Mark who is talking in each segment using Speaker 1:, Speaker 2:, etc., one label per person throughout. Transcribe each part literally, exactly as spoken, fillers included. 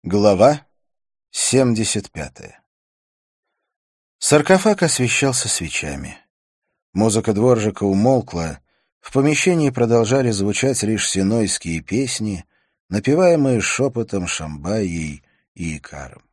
Speaker 1: Глава семьдесят пятая. Саркофаг освещался свечами. Музыка дворжика умолкла, в помещении продолжали звучать лишь синойские песни, напеваемые шепотом Шамбайей и Икаром.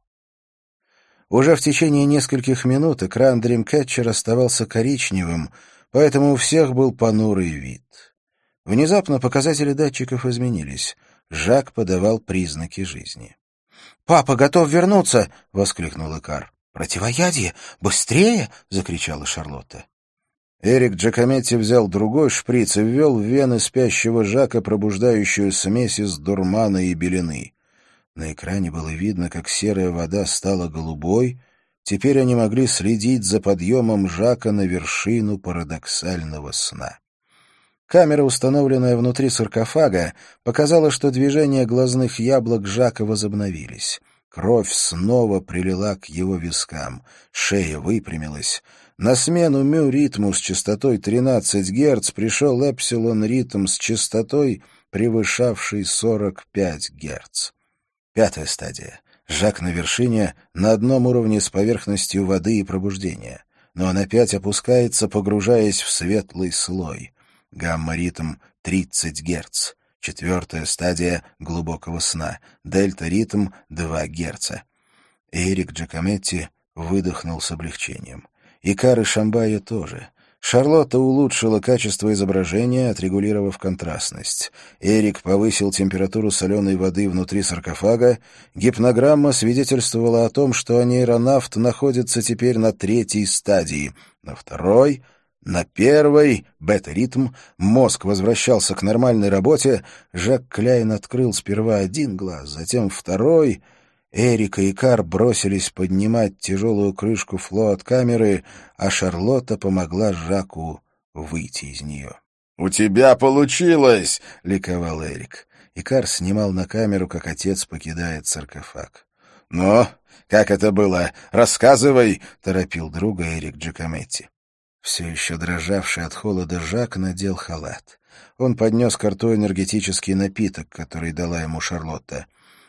Speaker 1: Уже в течение нескольких минут экран Dreamcatcher оставался коричневым, поэтому у всех был понурый вид. Внезапно показатели датчиков изменились. Жак подавал признаки жизни. «Папа готов вернуться!» — воскликнул Икар. «Противоядие! Быстрее!» — закричала Шарлотта. Эрик Джакометти взял другой шприц и ввел в вены спящего Жака пробуждающую смесь из дурмана и белены. На экране было видно, как серая вода стала голубой. Теперь они могли следить за подъемом Жака на вершину парадоксального сна. Камера, установленная внутри саркофага, показала, что движения глазных яблок Жака возобновились. Кровь снова прилила к его вискам, шея выпрямилась. На смену мю-ритму с частотой тринадцать герц пришел эпсилон-ритм с частотой, превышавшей сорок пять герц. Пятая стадия. Жак на вершине, на одном уровне с поверхностью воды и пробуждения. Но он опять опускается, погружаясь в светлый слой. Гамма-ритм — тридцать герц. Четвертая стадия глубокого сна. Дельта-ритм — два герца. Эрик Джакометти выдохнул с облегчением. Икар и Шамбайя тоже. Шарлотта улучшила качество изображения, отрегулировав контрастность. Эрик повысил температуру соленой воды внутри саркофага. Гипнограмма свидетельствовала о том, что нейронавт находится теперь на третьей стадии. На второй... На первой, бета-ритм, мозг возвращался к нормальной работе. Жак Кляйн открыл сперва один глаз, затем второй. Эрик и Икар бросились поднимать тяжелую крышку флоат-камеры, а Шарлотта помогла Жаку выйти из нее. «У тебя получилось!» — ликовал Эрик. Икар снимал на камеру, как отец покидает саркофаг. «Ну, как это было? Рассказывай!» — торопил друга Эрик Джакометти. Все еще дрожавший от холода Жак надел халат. Он поднес к рту энергетический напиток, который дала ему Шарлотта.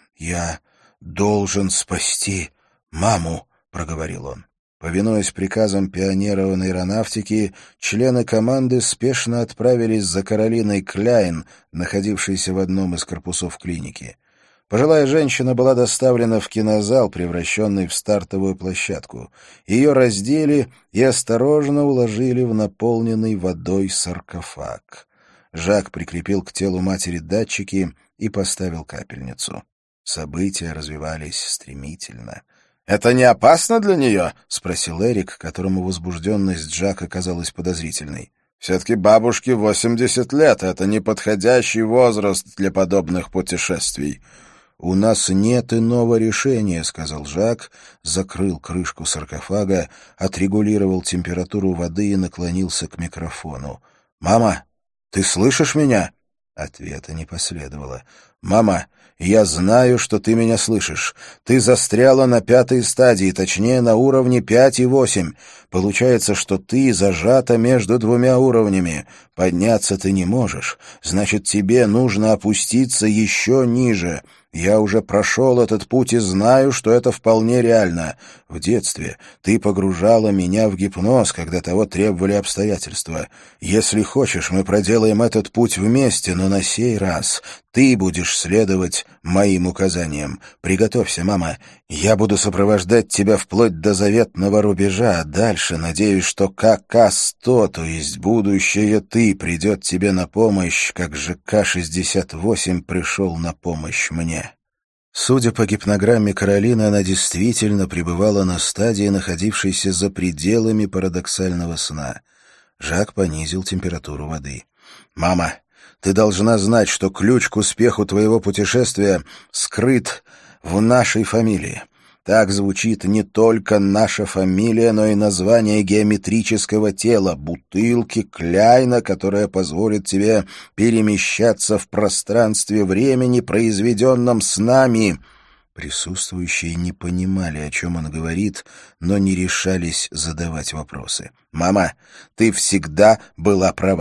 Speaker 1: «Я должен спасти маму», — проговорил он. Повинуясь приказам пионеров аэронавтики, члены команды спешно отправились за Каролиной Кляйн, находившейся в одном из корпусов клиники. Пожилая женщина была доставлена в кинозал, превращенный в стартовую площадку. Ее раздели и осторожно уложили в наполненный водой саркофаг. Жак прикрепил к телу матери датчики и поставил капельницу. События развивались стремительно. «Это не опасно для нее?» — спросил Эрик, которому возбужденность Жака казалась подозрительной. «Все-таки бабушке восемьдесят лет. Это неподходящий возраст для подобных путешествий». «У нас нет иного решения», — сказал Жак, закрыл крышку саркофага, отрегулировал температуру воды и наклонился к микрофону. «Мама, ты слышишь меня?» Ответа не последовало. «Мама, я знаю, что ты меня слышишь. Ты застряла на пятой стадии, точнее, на уровне пять и восемь. Получается, что ты зажата между двумя уровнями. Подняться ты не можешь. Значит, тебе нужно опуститься еще ниже. Я уже прошел этот путь и знаю, что это вполне реально. В детстве ты погружала меня в гипноз, когда того требовали обстоятельства. Если хочешь, мы проделаем этот путь вместе, но на сей раз ты будешь следовать моим указаниям. Приготовься, мама. Я буду сопровождать тебя вплоть до заветного рубежа, а дальше надеюсь, что ка-ка сто, то есть будущее ты, придет тебе на помощь, как же ка шестьдесят восемь пришел на помощь мне». Судя по гипнограмме Каролины, она действительно пребывала на стадии, находившейся за пределами парадоксального сна. Жак понизил температуру воды. «Мама, ты должна знать, что ключ к успеху твоего путешествия скрыт в нашей фамилии. Так звучит не только наша фамилия, но и название геометрического тела — бутылки Кляйна, которая позволит тебе перемещаться в пространстве времени, произведенном с нами». Присутствующие не понимали, о чем он говорит, но не решались задавать вопросы. «Мама, ты всегда была права.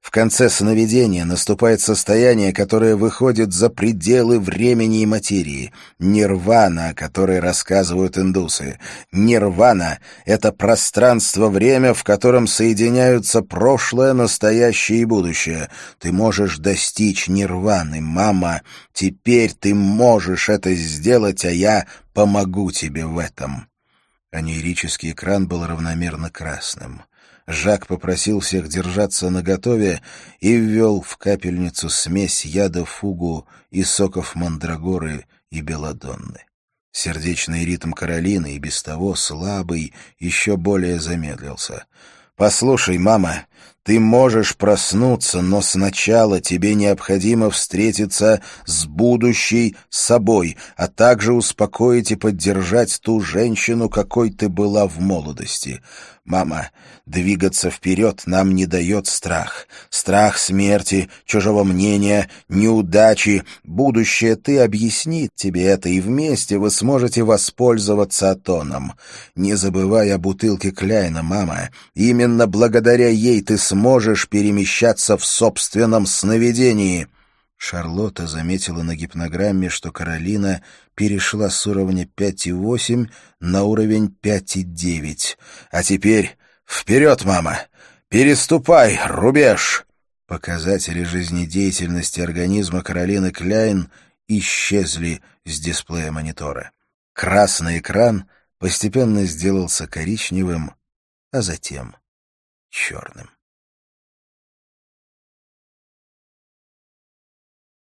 Speaker 1: В конце сновидения наступает состояние, которое выходит за пределы времени и материи. Нирвана, о которой рассказывают индусы. Нирвана — это пространство-время, в котором соединяются прошлое, настоящее и будущее. Ты можешь достичь нирваны, мама. Теперь ты можешь это сделать, а я помогу тебе в этом. Анеирический экран был равномерно красным. Жак попросил всех держаться наготове и ввел в капельницу смесь яда фугу и соков мандрагоры и белладонны. Сердечный ритм Каролины, и без того слабый, еще более замедлился. «Послушай, мама, ты можешь проснуться, но сначала тебе необходимо встретиться с будущей собой, а также успокоить и поддержать ту женщину, какой ты была в молодости. Мама, двигаться вперед нам не дает страх. Страх смерти, чужого мнения, неудачи. Будущее ты объяснит тебе это, и вместе вы сможете воспользоваться Атоном. Не забывай о бутылке Кляйна, мама. Именно благодаря ей ты сможешь перемещаться в собственном сновидении». Шарлотта заметила на гипнограмме, что Каролина перешла с уровня пять и восемь на уровень пять и девять. «А теперь вперед, мама! Переступай, рубеж!» Показатели жизнедеятельности организма Каролины Кляйн исчезли с дисплея монитора. Красный экран постепенно сделался коричневым, а затем черным.